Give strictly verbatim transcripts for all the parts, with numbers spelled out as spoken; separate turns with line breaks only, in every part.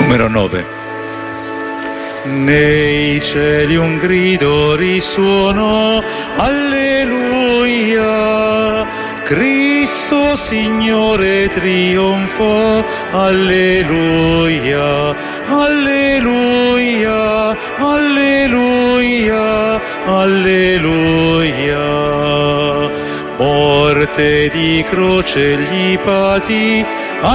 Numero nove. Nei cieli un grido risuonò, alleluia, Cristo Signore trionfò, alleluia, alleluia, alleluia, alleluia. Morte di croce gli patì,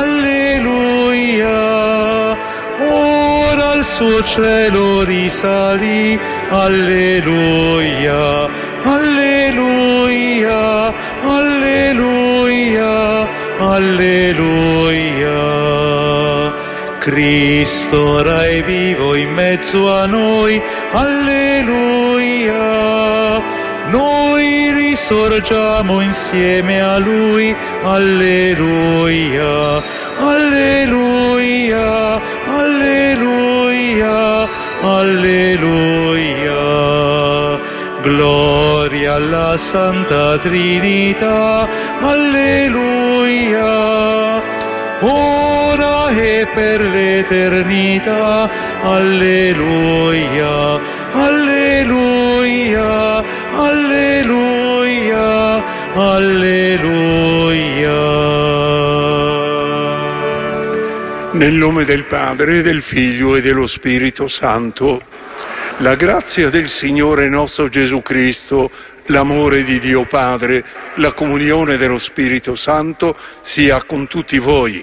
alleluia, ora al suo cielo risalì, alleluia, alleluia, alleluia, alleluia. Cristo ora è vivo in mezzo a noi, alleluia. Noi risorgiamo insieme a Lui, alleluia, alleluia, alleluia, alleluia. Gloria alla Santa Trinità, alleluia, ora e per l'eternità, alleluia, alleluia, alleluia, alleluia.
Nel nome del Padre, del Figlio e dello Spirito Santo, la grazia del Signore nostro Gesù Cristo, l'amore di Dio Padre, la comunione dello Spirito Santo sia con tutti voi.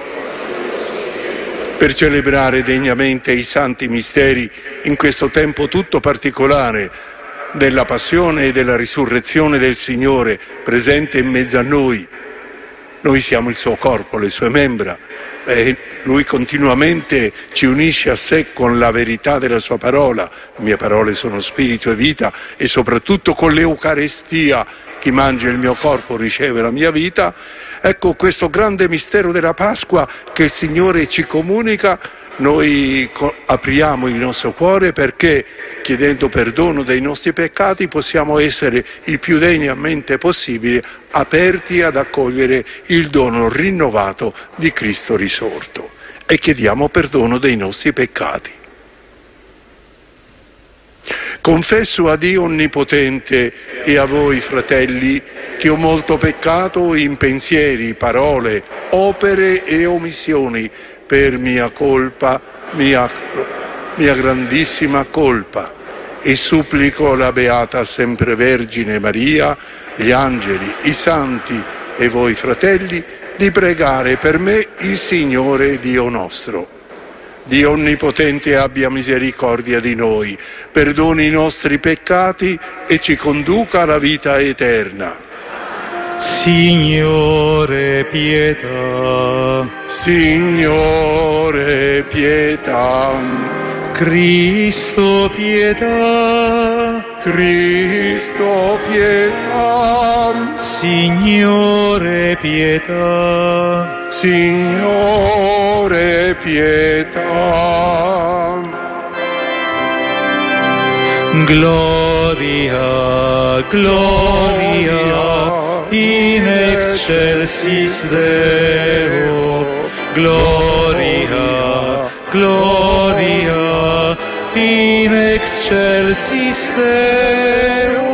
Per celebrare degnamente i santi misteri in questo tempo tutto particolare della passione e della risurrezione del Signore presente in mezzo a noi. Noi siamo il suo corpo, le sue membra, e Lui continuamente ci unisce a sé con la verità della sua parola. Le mie parole sono spirito e vita, e soprattutto con l'Eucarestia. Chi mangia il mio corpo riceve la mia vita. Ecco questo grande mistero della Pasqua che il Signore ci comunica. Noi apriamo il nostro cuore perché, chiedendo perdono dei nostri peccati, possiamo essere il più degnamente possibile aperti ad accogliere il dono rinnovato di Cristo risorto, e chiediamo perdono dei nostri peccati. Confesso a Dio Onnipotente e a voi, fratelli, che ho molto peccato in pensieri, parole, opere e omissioni, per mia colpa, mia, mia grandissima colpa, e supplico la Beata Sempre Vergine Maria, gli angeli, i santi e voi fratelli di pregare per me il Signore Dio nostro. Dio Onnipotente abbia misericordia di noi, perdoni i nostri peccati e ci conduca alla vita eterna.
Signore pietà,
Signore pietà,
Cristo pietà,
Cristo pietà,
Signore pietà,
Signore pietà.
Gloria, gloria, in excelsis Deo, gloria, gloria, in excelsis Deo.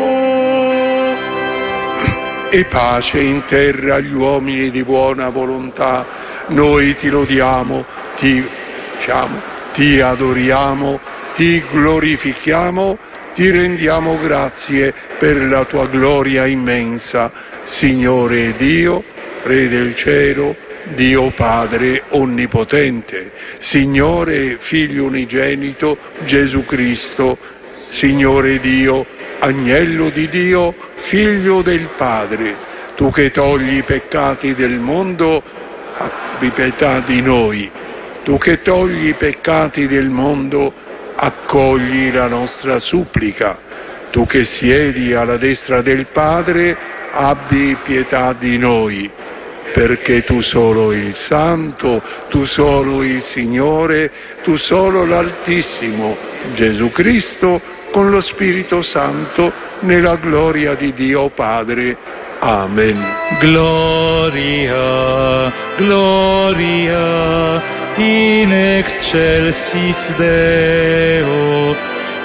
E pace in terra agli uomini di buona volontà. Noi ti lodiamo, ti, diciamo, ti adoriamo, ti glorifichiamo, ti rendiamo grazie per la tua gloria immensa, Signore Dio, Re del cielo, Dio Padre Onnipotente, Signore Figlio Unigenito, Gesù Cristo, Signore Dio, Agnello di Dio, Figlio del Padre, tu che togli i peccati del mondo, abbi pietà di noi. Tu che togli i peccati del mondo, accogli la nostra supplica. Tu che siedi alla destra del Padre, abbi pietà di noi, perché tu solo il Santo, tu solo il Signore, tu solo l'Altissimo, Gesù Cristo, con lo Spirito Santo, nella gloria di Dio Padre. Amen.
Gloria, gloria, in excelsis Deo,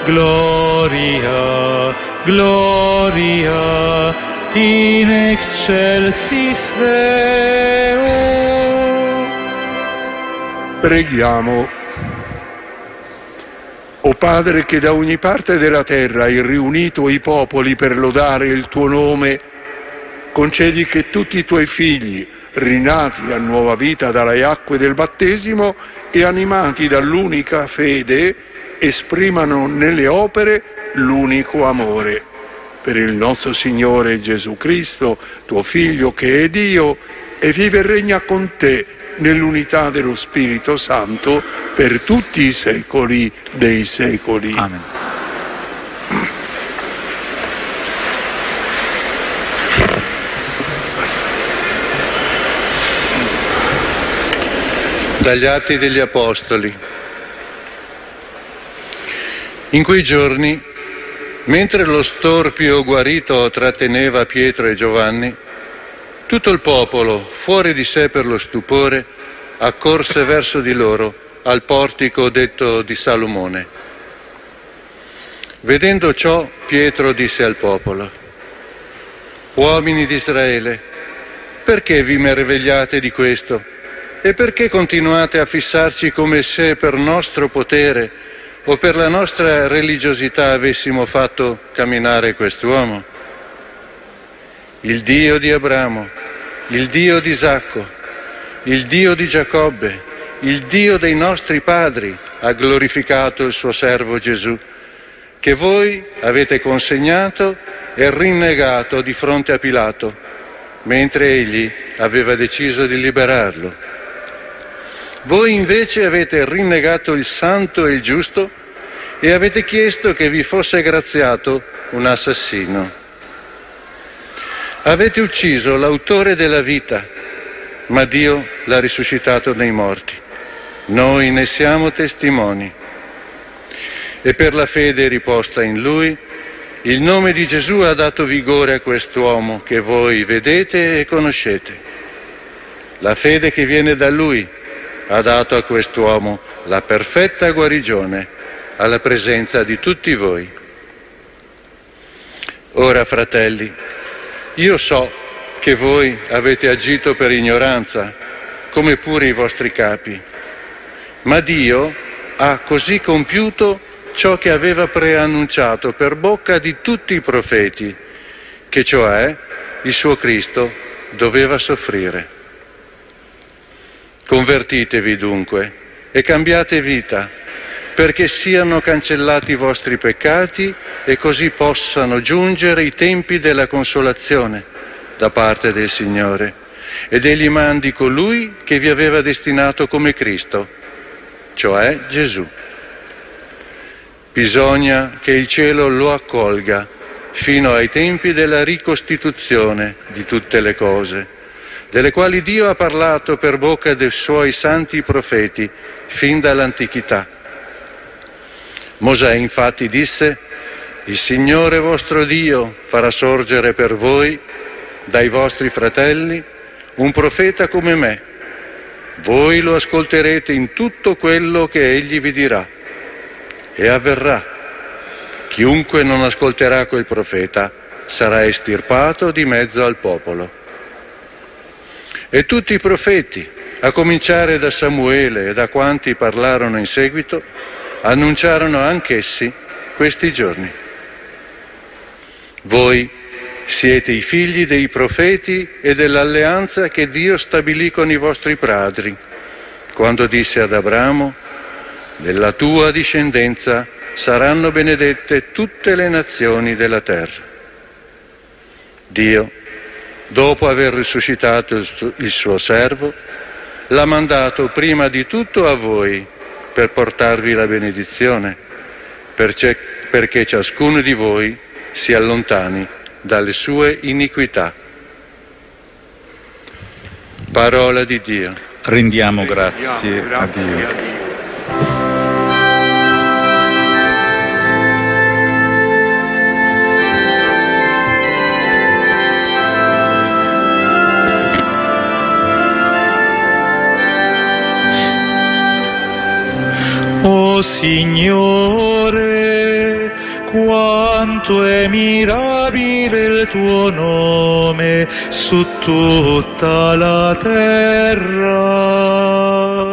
gloria, gloria, in excelsis Deo.
Preghiamo. O Padre, che da ogni parte della terra hai riunito i popoli per lodare il tuo nome, concedi che tutti i tuoi figli, rinati a nuova vita dalle acque del battesimo e animati dall'unica fede, esprimano nelle opere l'unico amore. Per il nostro Signore Gesù Cristo, tuo Figlio, che è Dio e vive e regna con te nell'unità dello Spirito Santo per tutti i secoli dei secoli.
Amen.
Dagli Atti degli Apostoli. In quei giorni, mentre lo storpio guarito tratteneva Pietro e Giovanni, tutto il popolo, fuori di sé per lo stupore, accorse verso di loro al portico detto di Salomone. Vedendo ciò, Pietro disse al popolo: «Uomini di Israele, perché vi meravigliate di questo? E perché continuate a fissarci come se per nostro potere o per la nostra religiosità avessimo fatto camminare quest'uomo? Il Dio di Abramo, il Dio di Isacco, il Dio di Giacobbe, il Dio dei nostri padri ha glorificato il suo servo Gesù, che voi avete consegnato e rinnegato di fronte a Pilato, mentre egli aveva deciso di liberarlo. Voi invece avete rinnegato il santo e il giusto e avete chiesto che vi fosse graziato un assassino. Avete ucciso l'autore della vita, ma Dio l'ha risuscitato dai morti. Noi ne siamo testimoni. E per la fede riposta in Lui, il nome di Gesù ha dato vigore a quest'uomo che voi vedete e conoscete. La fede che viene da Lui ha dato a quest'uomo la perfetta guarigione alla presenza di tutti voi. Ora, fratelli, io so che voi avete agito per ignoranza, come pure i vostri capi, ma Dio ha così compiuto ciò che aveva preannunciato per bocca di tutti i profeti, che cioè il suo Cristo doveva soffrire. Convertitevi dunque e cambiate vita, perché siano cancellati i vostri peccati e così possano giungere i tempi della consolazione da parte del Signore, ed egli mandi colui che vi aveva destinato come Cristo, cioè Gesù. Bisogna che il cielo lo accolga fino ai tempi della ricostituzione di tutte le cose, delle quali Dio ha parlato per bocca dei suoi santi profeti fin dall'antichità. Mosè infatti disse: «Il Signore vostro Dio farà sorgere per voi, dai vostri fratelli, un profeta come me. Voi lo ascolterete in tutto quello che egli vi dirà. E avverrà. Chiunque non ascolterà quel profeta sarà estirpato di mezzo al popolo». E tutti i profeti, a cominciare da Samuele e da quanti parlarono in seguito, annunciarono anch'essi questi giorni. Voi siete i figli dei profeti e dell'alleanza che Dio stabilì con i vostri padri, quando disse ad Abramo: «Nella tua discendenza saranno benedette tutte le nazioni della terra». Dio, dopo aver risuscitato il suo servo, l'ha mandato prima di tutto a voi per portarvi la benedizione, perché ciascuno di voi si allontani dalle sue iniquità. Parola di Dio.
Rendiamo grazie,
Rendiamo grazie
a Dio.
a Dio.
Signore, quanto è mirabile il tuo nome su tutta la terra.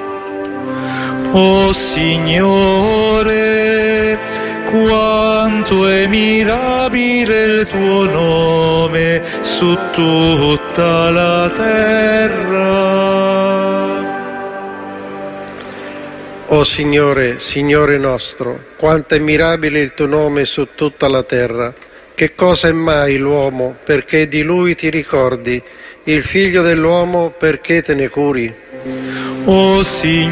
O Signore, quanto è mirabile il tuo nome su tutta la terra.
O Signore, Signore nostro, quanto è mirabile il tuo nome su tutta la terra. Che cosa è mai l'uomo perché di lui ti ricordi, il figlio dell'uomo perché te ne curi?
O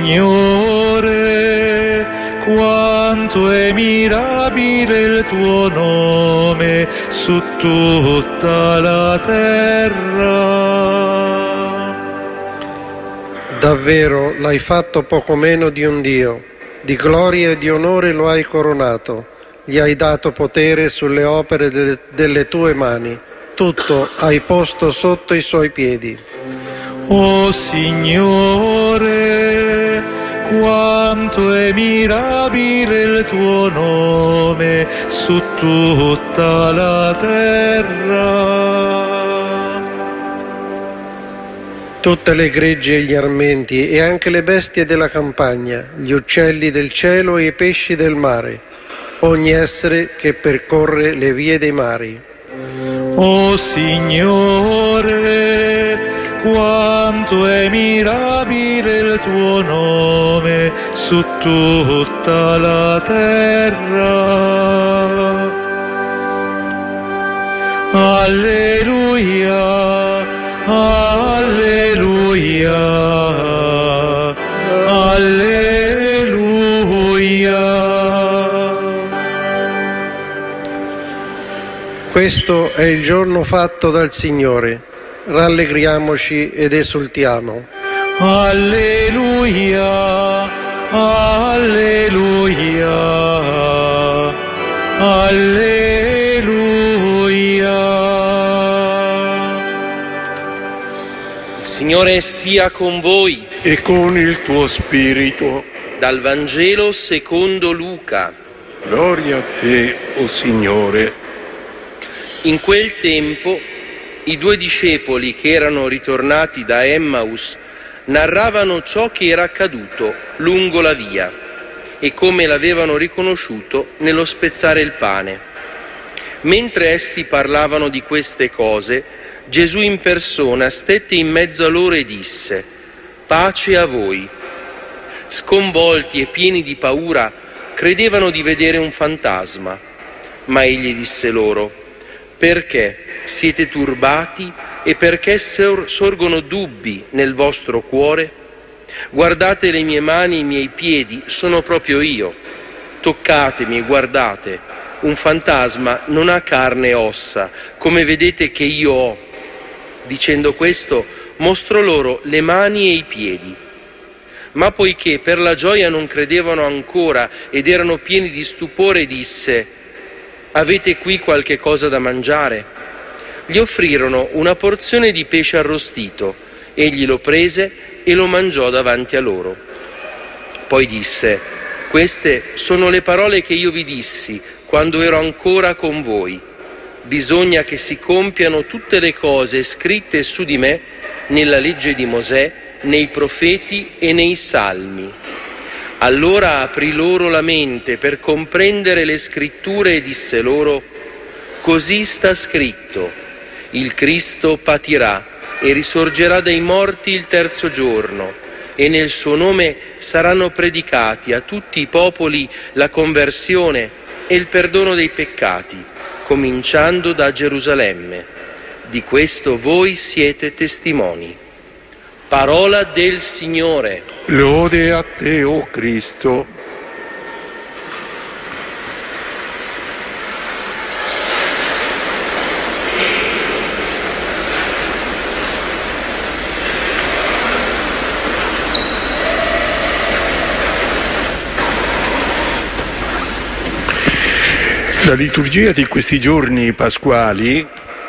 Signore, quanto è mirabile il tuo nome su tutta la terra.
Davvero l'hai fatto poco meno di un Dio, di gloria e di onore lo hai coronato, gli hai dato potere sulle opere delle, delle tue mani, tutto hai posto sotto i suoi piedi.
O Signore, quanto è mirabile il tuo nome su tutta la terra.
Tutte le greggi e gli armenti e anche le bestie della campagna, gli uccelli del cielo e i pesci del mare, ogni essere che percorre le vie dei mari.
O Signore, quanto è mirabile il tuo nome su tutta la terra. Alleluia, alleluia, alleluia.
Questo è il giorno fatto dal Signore. Rallegriamoci ed esultiamo.
Alleluia, alleluia, alleluia.
Il Signore sia con voi.
E con il tuo spirito.
Dal Vangelo secondo Luca.
Gloria a te, o Signore.
In quel tempo i due discepoli che erano ritornati da Emmaus narravano ciò che era accaduto lungo la via e come l'avevano riconosciuto nello spezzare il pane. Mentre essi parlavano di queste cose, Gesù in persona stette in mezzo a loro e disse: «Pace a voi». Sconvolti e pieni di paura, credevano di vedere un fantasma. Ma egli disse loro: «Perché siete turbati e perché sorgono dubbi nel vostro cuore? Guardate le mie mani e i miei piedi, sono proprio io. Toccatemi e guardate, un fantasma non ha carne e ossa, come vedete che io ho». Dicendo questo, mostrò loro le mani e i piedi. Ma poiché per la gioia non credevano ancora ed erano pieni di stupore, disse: «Avete qui qualche cosa da mangiare?» Gli offrirono una porzione di pesce arrostito. Egli lo prese e lo mangiò davanti a loro. Poi disse: «Queste sono le parole che io vi dissi quando ero ancora con voi. Bisogna che si compiano tutte le cose scritte su di me nella legge di Mosè, nei profeti e nei salmi». Allora aprì loro la mente per comprendere le scritture e disse loro: «Così sta scritto: il Cristo patirà e risorgerà dai morti il terzo giorno, e nel suo nome saranno predicati a tutti i popoli la conversione e il perdono dei peccati, cominciando da Gerusalemme. Di questo voi siete testimoni». Parola del Signore.
Lode a te, o Cristo. La liturgia di questi giorni pasquali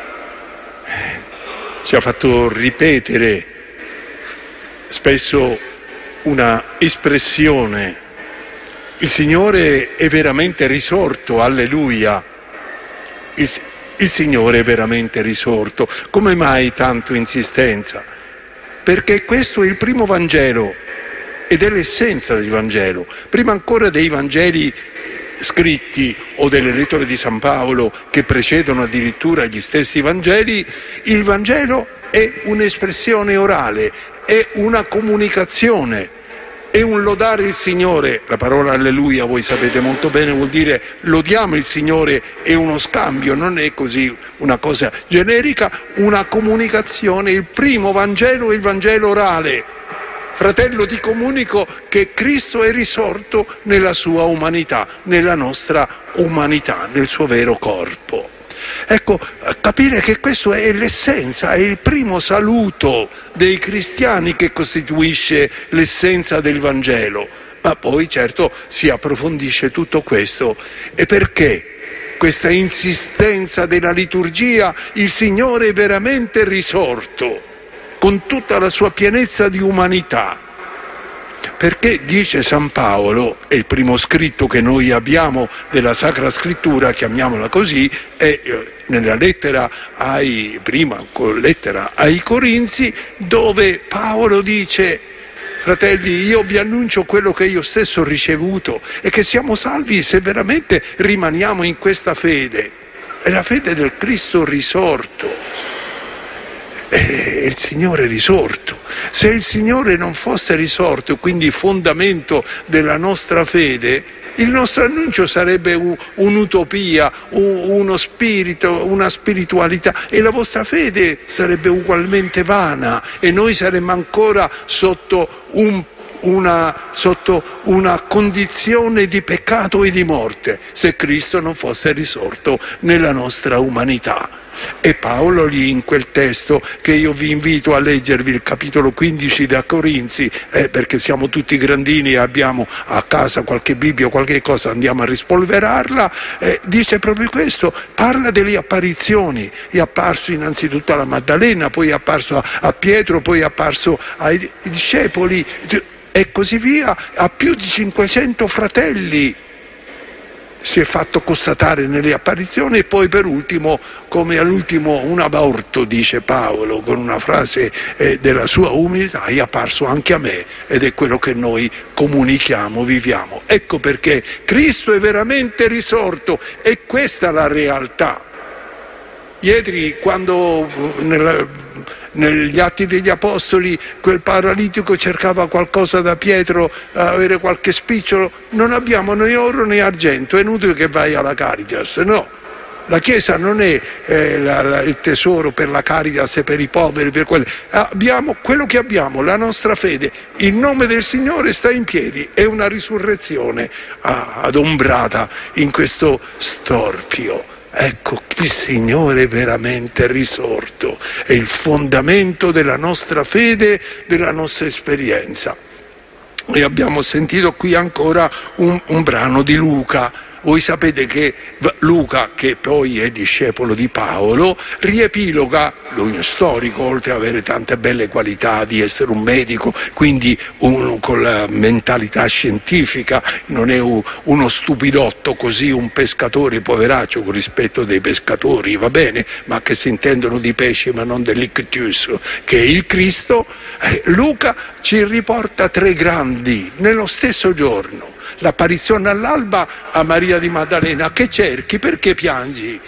ci ha fatto ripetere spesso una espressione Il Signore è veramente risorto, alleluia. Il, il Signore è veramente risorto. Come mai tanto insistenza? Perché questo è il primo Vangelo ed è l'essenza del Vangelo. Prima ancora dei Vangeli scritti o delle lettere di San Paolo che precedono addirittura gli stessi Vangeli, il Vangelo è un'espressione orale, è una comunicazione, è un lodare il Signore. La parola alleluia, voi sapete molto bene, vuol dire lodiamo il Signore, è uno scambio, non è così una cosa generica, una comunicazione. Il primo Vangelo è il Vangelo orale. Fratello, ti comunico che Cristo è risorto nella sua umanità, nella nostra umanità, nel suo vero corpo. Ecco, capire che questo è l'essenza, è il primo saluto dei cristiani che costituisce l'essenza del Vangelo, ma poi certo si approfondisce tutto questo. E perché questa insistenza della liturgia? Il Signore è veramente risorto, con tutta la sua pienezza di umanità. Perché dice San Paolo, è il primo scritto che noi abbiamo della Sacra Scrittura, chiamiamola così, è nella lettera ai, prima lettera ai Corinzi, dove Paolo dice: fratelli, io vi annuncio quello che io stesso ho ricevuto e che siamo salvi se veramente rimaniamo in questa fede. È la fede del Cristo risorto. È il Signore risorto. Se il Signore non fosse risorto, quindi fondamento della nostra fede, il nostro annuncio sarebbe un, un'utopia, un, uno spirito, una spiritualità, e la vostra fede sarebbe ugualmente vana e noi saremmo ancora sotto un Una, sotto una condizione di peccato e di morte, se Cristo non fosse risorto nella nostra umanità. E Paolo lì in quel testo, che io vi invito a leggervi, il capitolo quindici da Corinzi, eh, perché siamo tutti grandini e abbiamo a casa qualche Bibbia o qualche cosa, andiamo a rispolverarla, eh, dice proprio questo, parla delle apparizioni. È apparso innanzitutto alla Maddalena, poi è apparso a, a Pietro, poi è apparso ai, ai discepoli e così via, a più di cinquecento fratelli si è fatto constatare nelle apparizioni, e poi per ultimo, come all'ultimo un aborto, dice Paolo con una frase eh, della sua umiltà, è apparso anche a me, ed è quello che noi comunichiamo, viviamo. Ecco perché Cristo è veramente risorto, e questa è la realtà. Ieri, quando nella negli Atti degli Apostoli quel paralitico cercava qualcosa da Pietro, avere qualche spicciolo, non abbiamo né oro né argento, è inutile che vai alla Caritas. No, la Chiesa non è eh, la, la, il tesoro per la Caritas e per i poveri, per quelli. Abbiamo quello che abbiamo, la nostra fede. Il nome del Signore sta in piedi, è una risurrezione ah, adombrata in questo storpio. Ecco, il Signore è veramente risorto, è il fondamento della nostra fede, della nostra esperienza. E abbiamo sentito qui ancora un, un brano di Luca. Voi sapete che Luca, che poi è discepolo di Paolo, riepiloga, lui è un storico, oltre ad avere tante belle qualità di essere un medico, quindi uno con la mentalità scientifica, non è uno stupidotto così, un pescatore poveraccio, con rispetto dei pescatori, va bene, ma che si intendono di pesce ma non dell'ictus, che è il Cristo. Eh, Luca ci riporta tre grandi nello stesso giorno. L'apparizione all'alba a Maria di Maddalena: che cerchi? Perché piangi?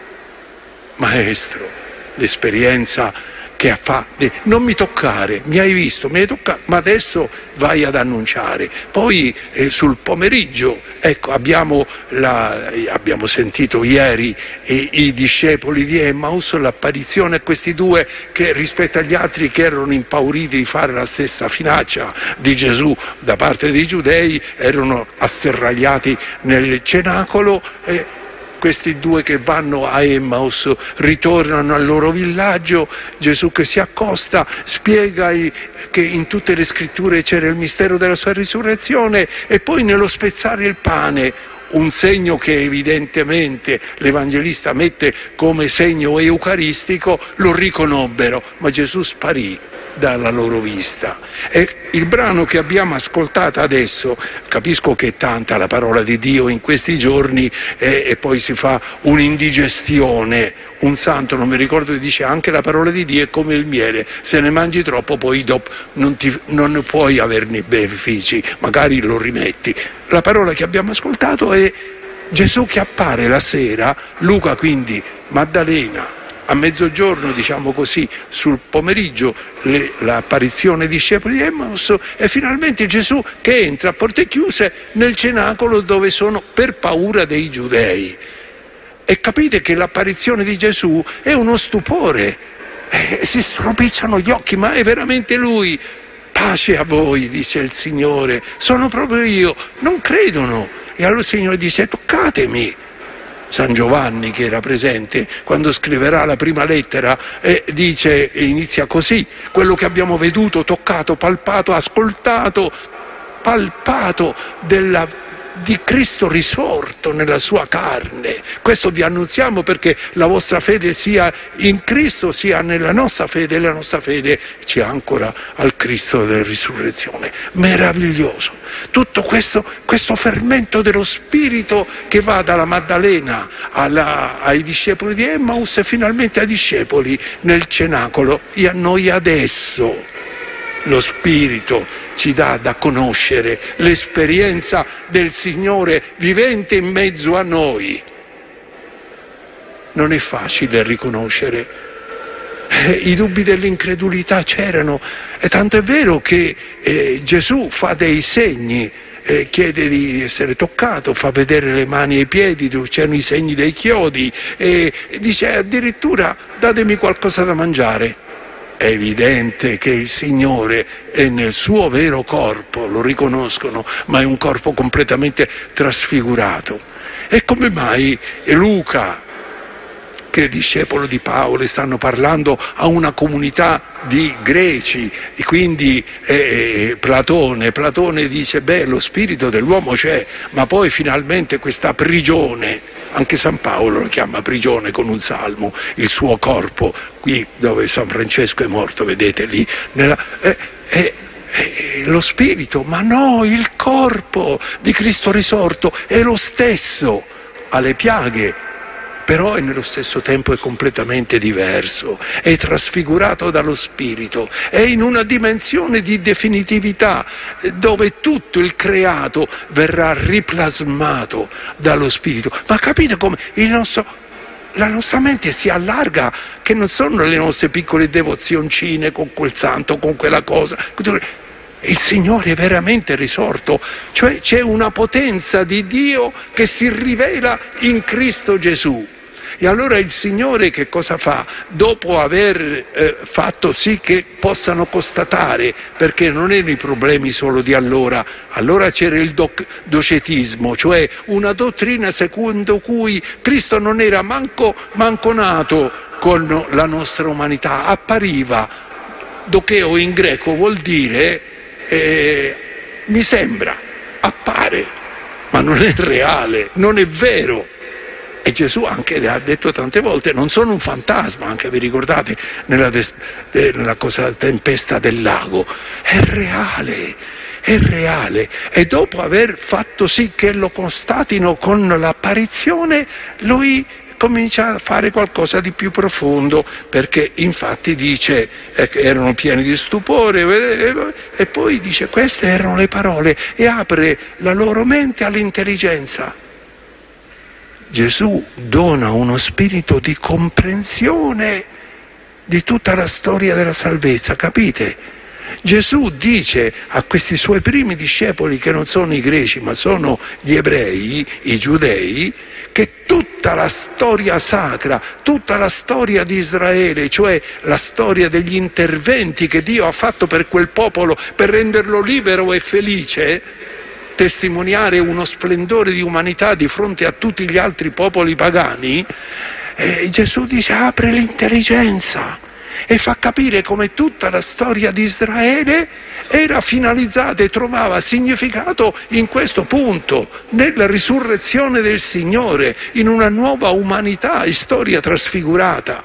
Maestro, l'esperienza che fa, non mi toccare, mi hai visto, mi hai toccato, ma adesso vai ad annunciare. Poi eh, sul pomeriggio, ecco, abbiamo, la, abbiamo sentito ieri eh, i discepoli di Emmaus, l'apparizione a questi due che rispetto agli altri che erano impauriti di fare la stessa finaccia di Gesù da parte dei giudei, erano asserragliati nel cenacolo. Eh, Questi due che vanno a Emmaus ritornano al loro villaggio, Gesù che si accosta, spiega che in tutte le scritture c'era il mistero della sua risurrezione, e poi nello spezzare il pane, un segno che evidentemente l'Evangelista mette come segno eucaristico, lo riconobbero, ma Gesù sparì. dalla loro vista. E il brano che abbiamo ascoltato adesso, capisco che è tanta la parola di Dio in questi giorni eh, e poi si fa un'indigestione. Un santo, non mi ricordo, dice anche la parola di Dio è come il miele, se ne mangi troppo poi dopo non, ti, non ne puoi averne benefici, magari lo rimetti. La parola che abbiamo ascoltato è Gesù che appare la sera, Luca quindi, Maddalena, a mezzogiorno, diciamo così, sul pomeriggio le, l'apparizione dei discepoli di Emmaus e finalmente Gesù che entra a porte chiuse nel cenacolo dove sono per paura dei giudei. E capite che l'apparizione di Gesù è uno stupore, eh, si stropicciano gli occhi, ma è veramente Lui. Pace a voi, dice il Signore, sono proprio io, non credono. E allora il Signore dice toccatemi. San Giovanni, che era presente quando scriverà la prima lettera, eh, dice, inizia così: quello che abbiamo veduto, toccato, palpato, ascoltato, palpato della di Cristo risorto nella sua carne. Questo vi annunziamo perché la vostra fede sia in Cristo, sia nella nostra fede, e la nostra fede ci ancora al Cristo della risurrezione. Meraviglioso. Tutto questo, questo fermento dello Spirito che va dalla Maddalena alla, ai discepoli di Emmaus e finalmente ai discepoli nel cenacolo. E a noi adesso lo Spirito ci dà da conoscere l'esperienza del Signore vivente in mezzo a noi. Non è facile riconoscere. Eh, I dubbi dell'incredulità c'erano, e tanto è vero che eh, Gesù fa dei segni, eh, chiede di essere toccato, fa vedere le mani e i piedi dove c'erano i segni dei chiodi, e dice addirittura datemi qualcosa da mangiare. È evidente che il Signore è nel suo vero corpo, lo riconoscono, ma è un corpo completamente trasfigurato. E come mai Luca, che è discepolo di Paolo, stanno parlando a una comunità di greci, e quindi eh, Platone, Platone dice beh, lo spirito dell'uomo c'è, ma poi finalmente questa prigione, anche San Paolo lo chiama prigione con un salmo, il suo corpo, qui dove San Francesco è morto, vedete lì, nella, eh, eh, eh, lo spirito, ma no, il corpo di Cristo risorto è lo stesso, ha le piaghe, però è nello stesso tempo è completamente diverso, è trasfigurato dallo Spirito, è in una dimensione di definitività dove tutto il creato verrà riplasmato dallo Spirito. Ma capite come il nostro, la nostra mente si allarga, che non sono le nostre piccole devozioncine con quel santo, con quella cosa. Il Signore è veramente risorto, cioè c'è una potenza di Dio che si rivela in Cristo Gesù. E allora il Signore che cosa fa? Dopo aver eh, fatto sì che possano constatare, perché non erano i problemi solo di allora, allora c'era il doc- docetismo, cioè una dottrina secondo cui Cristo non era manco, manco nato con la nostra umanità, appariva, docheo in greco vuol dire eh, mi sembra, appare, ma non è reale, non è vero. E Gesù anche ha detto tante volte, non sono un fantasma, anche vi ricordate nella, des- nella cosa, tempesta del lago, è reale, è reale. E dopo aver fatto sì che lo constatino con l'apparizione, lui comincia a fare qualcosa di più profondo, perché infatti dice eh, che erano pieni di stupore e, e poi dice queste erano le parole e apre la loro mente all'intelligenza. Gesù dona uno spirito di comprensione di tutta la storia della salvezza, capite? Gesù dice a questi suoi primi discepoli, che non sono i greci ma sono gli ebrei, i giudei, che tutta la storia sacra, tutta la storia di Israele, cioè la storia degli interventi che Dio ha fatto per quel popolo per renderlo libero e felice, testimoniare uno splendore di umanità di fronte a tutti gli altri popoli pagani, eh, Gesù dice apre l'intelligenza e fa capire come tutta la storia di Israele era finalizzata e trovava significato in questo punto, nella risurrezione del Signore, in una nuova umanità, in storia trasfigurata.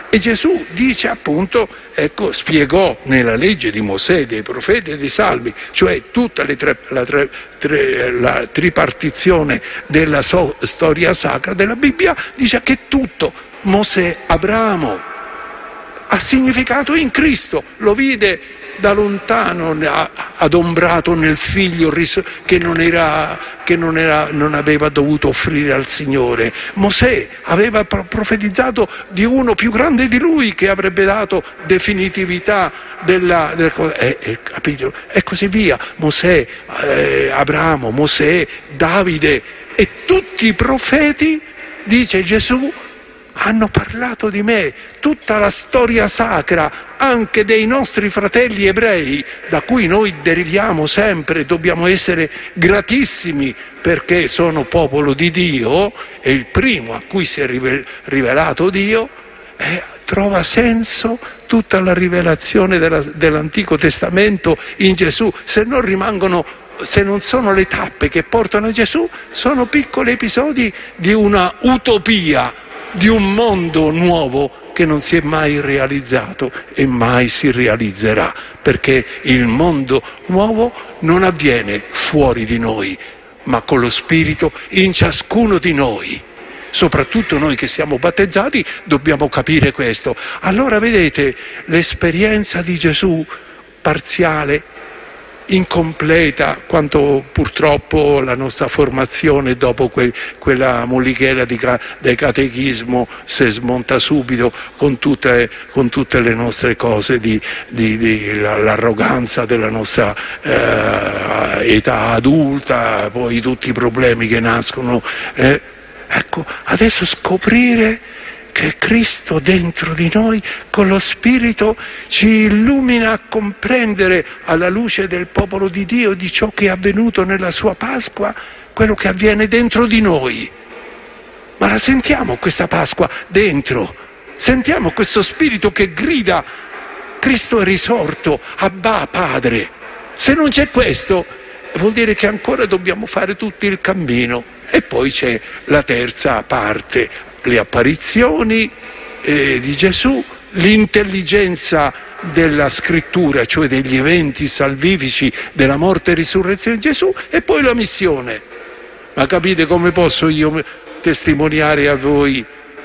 E Gesù dice appunto, ecco, spiegò nella legge di Mosè, dei profeti e dei salmi, cioè tutta le tre, la, tre, tre, la tripartizione della so, storia sacra della Bibbia, dice che tutto Mosè, Abramo, ha significato in Cristo, lo vide da lontano adombrato nel figlio che, non, era, che non, era, non aveva dovuto offrire al Signore. Mosè aveva profetizzato di uno più grande di lui che avrebbe dato definitività della, della cosa, eh, eh, capito? E così via. Mosè, eh, Abramo, Mosè, Davide e tutti i profeti, dice Gesù, hanno parlato di me. Tutta la storia sacra anche dei nostri fratelli ebrei, da cui noi deriviamo sempre, dobbiamo essere gratissimi perché sono popolo di Dio, e il primo a cui si è rivelato Dio, eh, trova senso tutta la rivelazione della, dell'Antico Testamento in Gesù. Se non rimangono, se non sono le tappe che portano a Gesù, sono piccoli episodi di una utopia, di un mondo nuovo che non si è mai realizzato e mai si realizzerà, perché il mondo nuovo non avviene fuori di noi, ma con lo Spirito in ciascuno di noi. Soprattutto noi che siamo battezzati dobbiamo capire questo. Allora vedete, l'esperienza di Gesù parziale, incompleta, quanto purtroppo la nostra formazione dopo quel, quella mollichera di, del catechismo si smonta subito con tutte, con tutte le nostre cose, di, di, di l'arroganza della nostra eh, età adulta, poi tutti i problemi che nascono. Eh, ecco, adesso scoprire che Cristo dentro di noi con lo Spirito ci illumina a comprendere, alla luce del popolo di Dio, di ciò che è avvenuto nella sua Pasqua, quello che avviene dentro di noi. Ma la sentiamo questa Pasqua dentro? Sentiamo questo Spirito che grida: Cristo è risorto, Abba Padre. Se non c'è questo, vuol dire che ancora dobbiamo fare tutto il cammino. E poi c'è la terza parte, le apparizioni eh, di Gesù, l'intelligenza della scrittura, cioè degli eventi salvifici della morte e risurrezione di Gesù, e poi la missione. Ma capite come posso io testimoniare a voi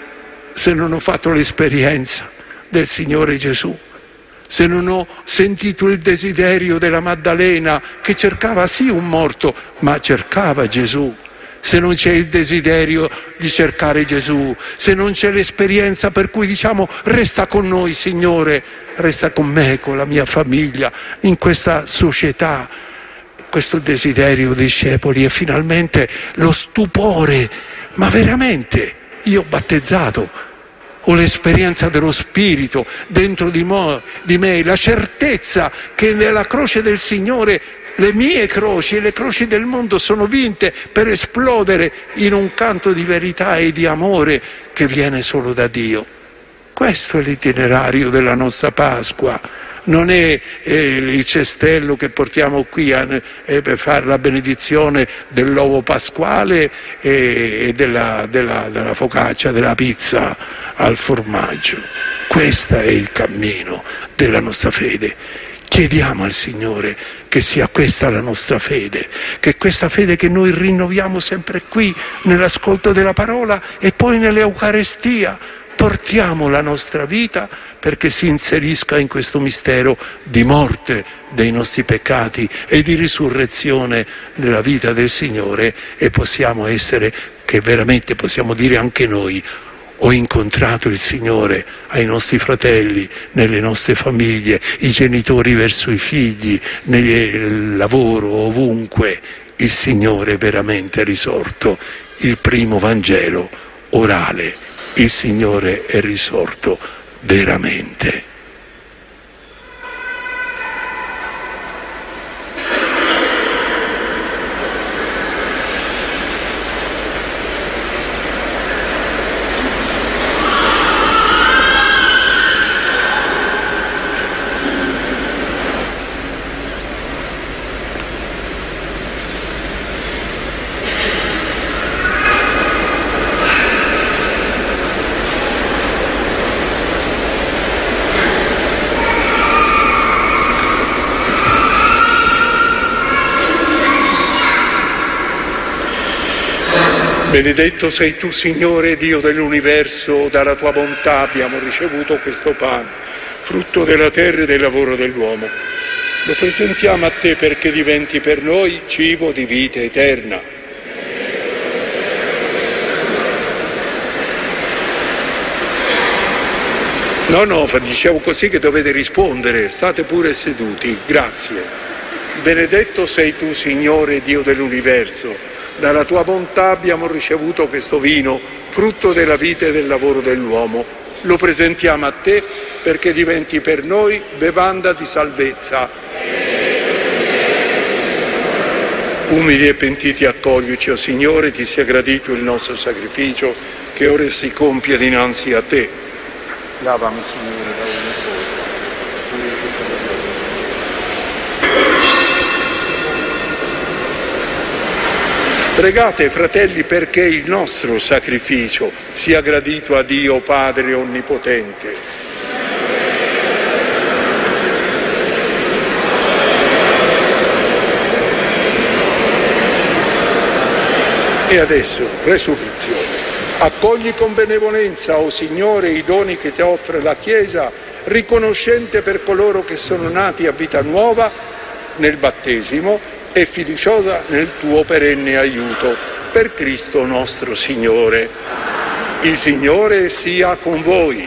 se non ho fatto l'esperienza del Signore Gesù? Se non ho sentito il desiderio della Maddalena, che cercava sì un morto, ma cercava Gesù. Se non c'è il desiderio di cercare Gesù, se non c'è l'esperienza per cui diciamo: resta con noi Signore, resta con me, con la mia famiglia, in questa società, questo desiderio dei discepoli, e finalmente lo stupore: ma veramente io ho battezzato, ho l'esperienza dello Spirito dentro di, mo, di me, la certezza che nella croce del Signore le mie croci e le croci del mondo sono vinte per esplodere in un canto di verità e di amore che viene solo da Dio. Questo è l'itinerario della nostra Pasqua. Non è eh, il cestello che portiamo qui a, eh, per fare la benedizione dell'uovo pasquale e, e della, della, della focaccia, della pizza al formaggio. Questo è il cammino della nostra fede. Chiediamo al Signore che sia questa la nostra fede, che questa fede che noi rinnoviamo sempre qui nell'ascolto della parola e poi nell'Eucarestia, portiamo la nostra vita perché si inserisca in questo mistero di morte dei nostri peccati e di risurrezione nella vita del Signore, e possiamo essere, che veramente possiamo dire anche noi: ho incontrato il Signore ai nostri fratelli, nelle nostre famiglie, i genitori verso i figli, nel lavoro, ovunque. Il Signore è veramente risorto. Il primo Vangelo orale. Il Signore è risorto veramente. Benedetto sei tu, Signore, Dio dell'universo, dalla tua bontà abbiamo ricevuto questo pane, frutto della terra e del lavoro dell'uomo. Lo presentiamo a te perché diventi per noi cibo di vita eterna. No, no, dicevo così che dovete rispondere, state pure seduti, grazie. Benedetto sei tu, Signore, Dio dell'universo, dalla tua bontà abbiamo ricevuto questo vino, frutto della vita e del lavoro dell'uomo. Lo presentiamo a te perché diventi per noi bevanda di salvezza. Umili e pentiti accoglici, o Signore, ti sia gradito il nostro sacrificio che ora si compie dinanzi a te. Lavami, Signore, da ogni colpa. Pregate, fratelli, perché il nostro sacrificio sia gradito a Dio Padre Onnipotente. E adesso, resurrezione. Accogli con benevolenza, o Signore, i doni che ti offre la Chiesa, riconoscente per coloro che sono nati a vita nuova nel battesimo e fiduciosa nel tuo perenne aiuto. Per Cristo nostro Signore. Il Signore sia con voi.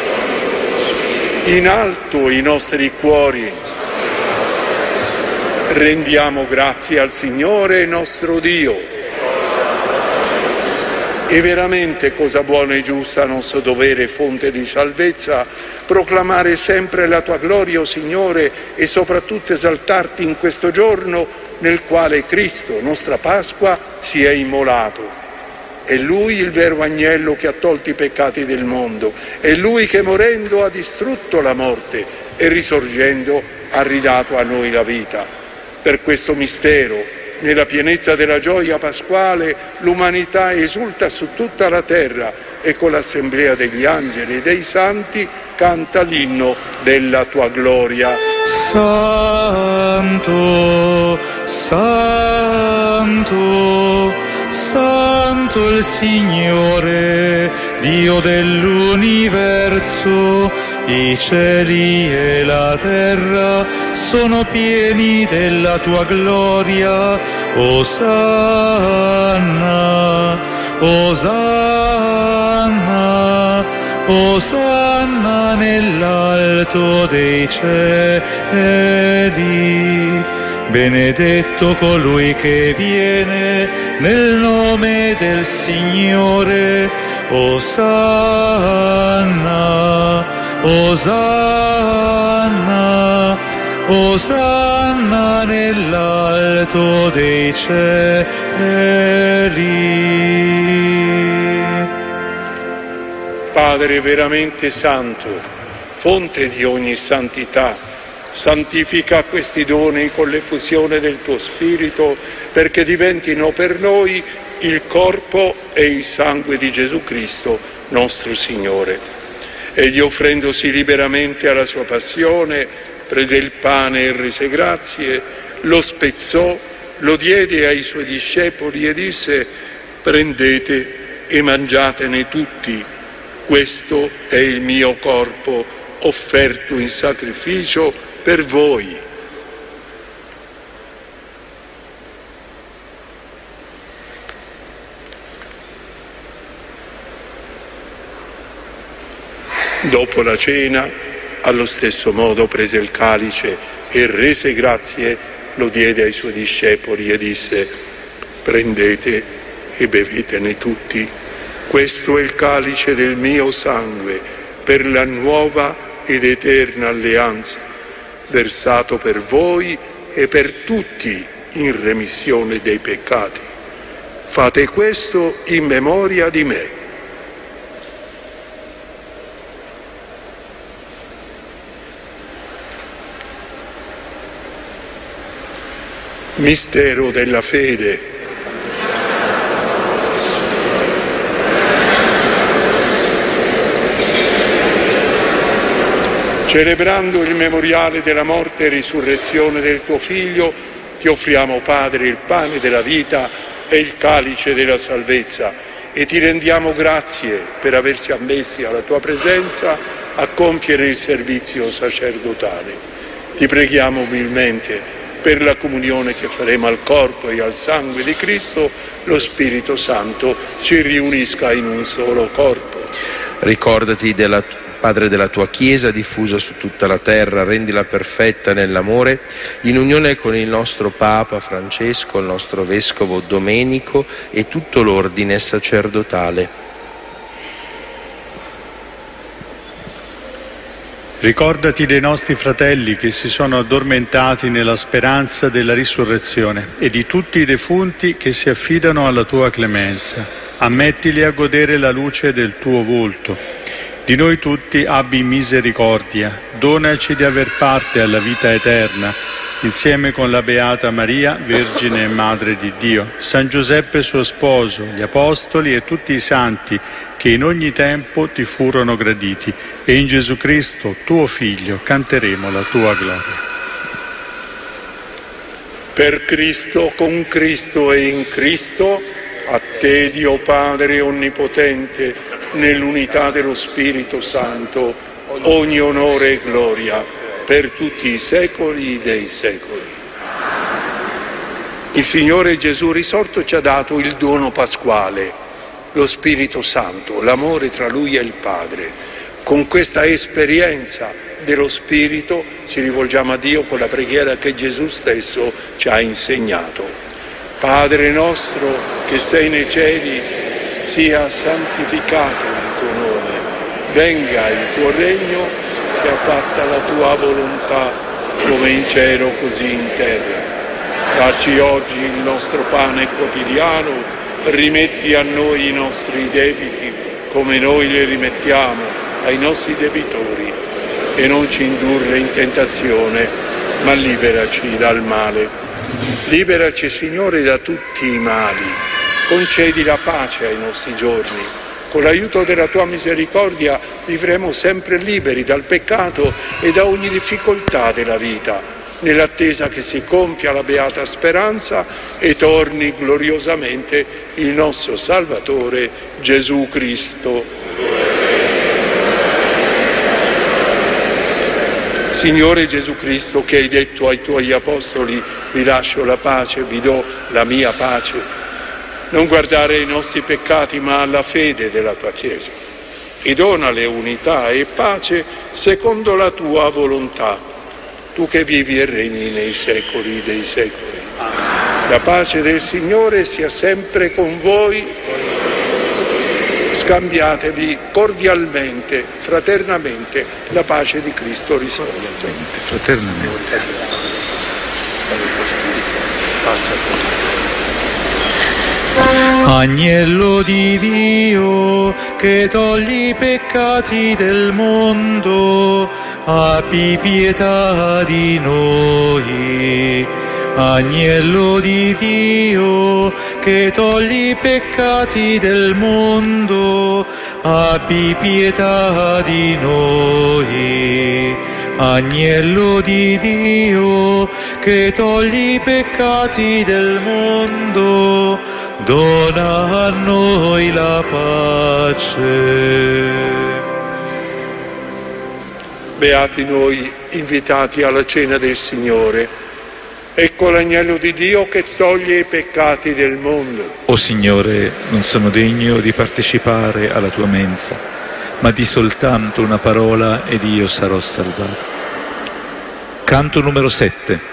In alto i nostri cuori. Rendiamo grazie al Signore nostro Dio. E veramente cosa buona e giusta, nostro dovere, fonte di salvezza, proclamare sempre la tua gloria, o Signore, e soprattutto esaltarti in questo giorno nel quale Cristo, nostra Pasqua, si è immolato. È Lui il vero agnello che ha tolto i peccati del mondo, è Lui che morendo ha distrutto la morte e risorgendo ha ridato a noi la vita. Per questo mistero, nella pienezza della gioia pasquale, l'umanità esulta su tutta la terra e con l'assemblea degli angeli e dei santi canta l'inno della tua gloria.
Santo, Santo, Santo il Signore, Dio dell'universo, i cieli e la terra sono pieni della tua gloria. Osanna, Osanna, Osanna nell'alto dei cieli. Benedetto colui che viene nel nome del Signore. Osanna, Osanna, Osanna nell'alto dei cieli.
Padre veramente santo, fonte di ogni santità, santifica questi doni con l'effusione del tuo Spirito, perché diventino per noi il corpo e il sangue di Gesù Cristo, nostro Signore. Egli, offrendosi liberamente alla sua passione, prese il pane e rese grazie, lo spezzò, lo diede ai suoi discepoli e disse: prendete e mangiatene tutti, questo è il mio corpo offerto in sacrificio per voi. Dopo la cena, allo stesso modo prese il calice e rese grazie, lo diede ai suoi discepoli e disse: prendete e bevetene tutti, questo è il calice del mio sangue per la nuova ed eterna alleanza, versato per voi e per tutti in remissione dei peccati. Fate questo in memoria di me. Mistero della fede. Celebrando il memoriale della morte e risurrezione del tuo Figlio, ti offriamo, Padre, il pane della vita è il calice della salvezza e ti rendiamo grazie per averci ammessi alla tua presenza a compiere il servizio sacerdotale. Ti preghiamo umilmente per la comunione che faremo al corpo e al sangue di Cristo, lo Spirito Santo ci riunisca in un solo corpo.
Ricordati della Padre della tua Chiesa diffusa su tutta la terra, rendila perfetta nell'amore, in unione con il nostro Papa Francesco, il nostro Vescovo Domenico e tutto l'ordine sacerdotale.
Ricordati dei nostri fratelli che si sono addormentati nella speranza della risurrezione e di tutti i defunti che si affidano alla tua clemenza. Ammettili a godere la luce del tuo volto. Di noi tutti abbi misericordia, donaci di aver parte alla vita eterna, insieme con la Beata Maria, Vergine e Madre di Dio, San Giuseppe suo sposo, gli Apostoli e tutti i santi che in ogni tempo ti furono graditi, e in Gesù Cristo, tuo Figlio, canteremo la tua gloria.
Per Cristo, con Cristo e in Cristo, a te Dio Padre Onnipotente, nell'unità dello Spirito Santo, ogni onore e gloria per tutti i secoli dei secoli. Il Signore Gesù risorto ci ha dato il dono pasquale, lo Spirito Santo, l'amore tra Lui e il Padre. Con questa esperienza dello Spirito ci rivolgiamo a Dio con la preghiera che Gesù stesso ci ha insegnato. Padre nostro che sei nei cieli, sia santificato il tuo nome, venga il tuo regno, sia fatta la tua volontà, come in cielo così in terra. Dacci oggi il nostro pane quotidiano, rimetti a noi i nostri debiti, come noi li rimettiamo ai nostri debitori, e non ci indurre in tentazione, ma liberaci dal male. Liberaci, Signore, da tutti i mali. Concedi la pace ai nostri giorni. Con l'aiuto della tua misericordia vivremo sempre liberi dal peccato e da ogni difficoltà della vita, nell'attesa che si compia la beata speranza e torni gloriosamente il nostro Salvatore Gesù Cristo. Signore Gesù Cristo, che hai detto ai tuoi apostoli: vi lascio la pace, vi do la mia pace. Non guardare ai nostri peccati, ma alla fede della tua Chiesa, e donale unità e pace secondo la tua volontà, tu che vivi e regni nei secoli dei secoli. La pace del Signore sia sempre con voi. Scambiatevi cordialmente, fraternamente, la pace di Cristo risorto.
Fraternamente.
Agnello di Dio, che togli i peccati del mondo, abbi pietà di noi. Agnello di Dio, che togli i peccati del mondo, abbi pietà di noi. Agnello di Dio, che togli i peccati del mondo, dona a noi la pace.
Beati noi invitati alla cena del Signore. Ecco l'agnello di Dio che toglie i peccati del mondo.
O Signore, non sono degno di partecipare alla tua mensa, ma di soltanto una parola ed io sarò salvato. Canto numero sette.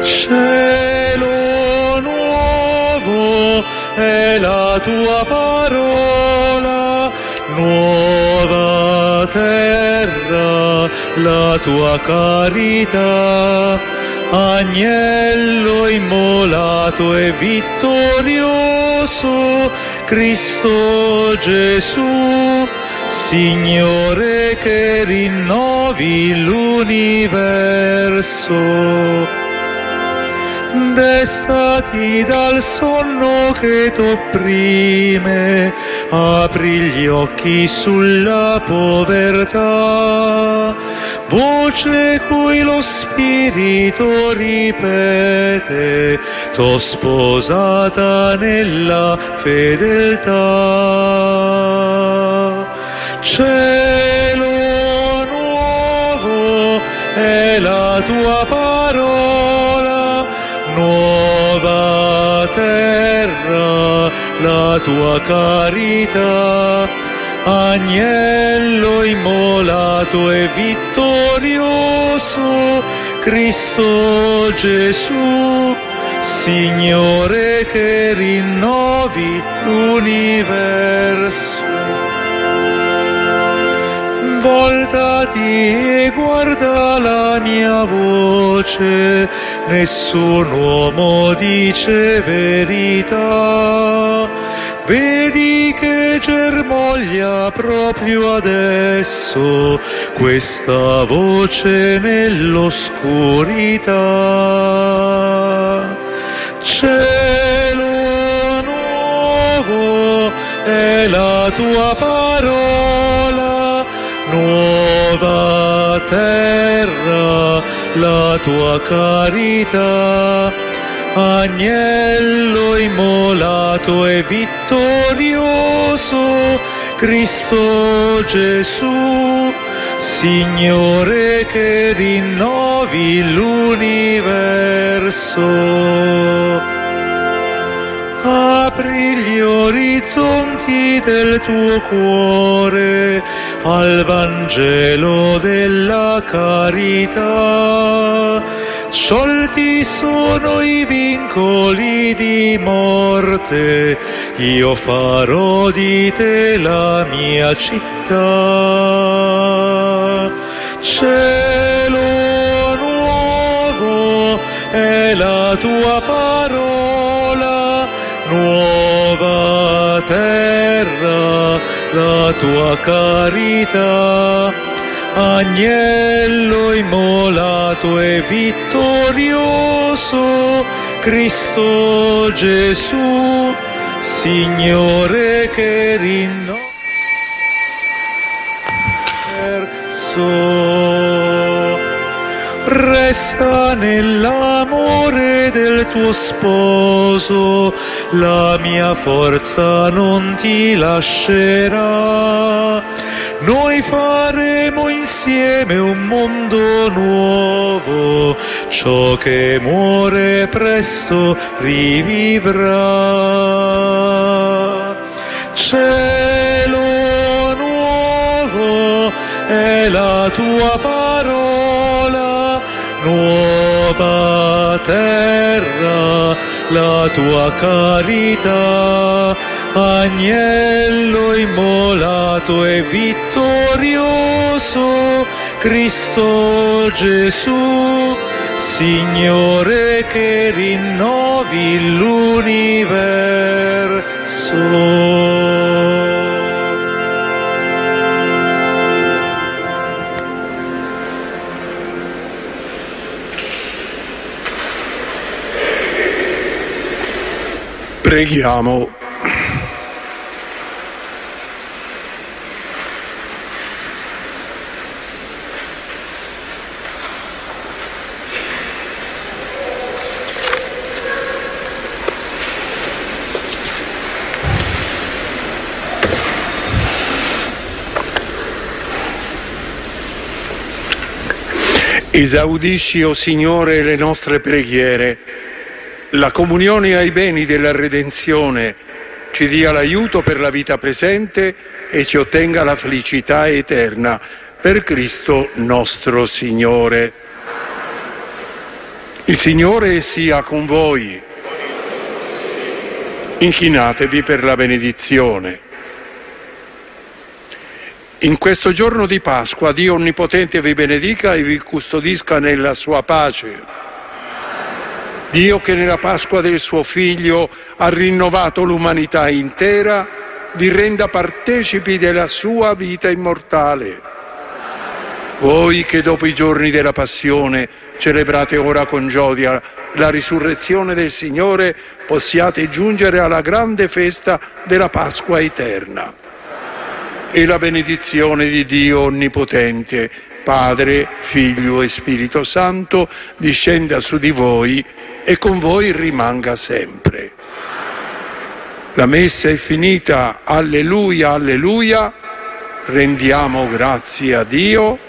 Cielo nuovo è la tua parola, nuova terra la tua carità. Agnello immolato e vittorioso, Cristo Gesù, Signore che rinnovi l'universo. Destati dal sonno che t'opprime, apri gli occhi sulla povertà, voce cui lo Spirito ripete, t'ho sposata nella fedeltà. Cielo nuovo è la tua parola, nuova terra la tua carità. Agnello immolato e vittorioso, Cristo Gesù, Signore che rinnovi l'universo. Voltati e guarda la mia voce, nessun uomo dice verità. Vedi che germoglia proprio adesso questa voce nell'oscurità. Cielo nuovo è la tua parola, nuova terra la tua carità. Agnello immolato e vittorioso, Cristo Gesù, Signore che rinnovi l'universo. Apri gli orizzonti del tuo cuore al Vangelo della carità. Sciolti sono i vincoli di morte, io farò di te la mia città. Cielo nuovo è la tua parola, nuova terra la tua carità. Agnello immolato e vittorioso, Cristo Gesù, Signore che rinnovi l'universo. Resta nell'amore del tuo sposo, la mia forza non ti lascerà. Noi faremo insieme un mondo nuovo, ciò che muore presto rivivrà. Cielo nuovo è la tua parola, nuova terra la tua carità. Agnello immolato e vittorioso, Cristo Gesù, Signore che rinnovi l'universo.
Preghiamo. Esaudisci, o Signore, le nostre preghiere. La comunione ai beni della redenzione ci dia l'aiuto per la vita presente e ci ottenga la felicità eterna. Per Cristo nostro Signore. Il Signore sia con voi. Inchinatevi per la benedizione. In questo giorno di Pasqua Dio Onnipotente vi benedica e vi custodisca nella sua pace. Dio che nella Pasqua del suo Figlio ha rinnovato l'umanità intera, vi renda partecipi della sua vita immortale. Voi che dopo i giorni della Passione celebrate ora con gioia la risurrezione del Signore, possiate giungere alla grande festa della Pasqua eterna. E la benedizione di Dio Onnipotente, Padre, Figlio e Spirito Santo, discenda su di voi e con voi rimanga sempre. La messa è finita, alleluia, alleluia, rendiamo grazie a Dio.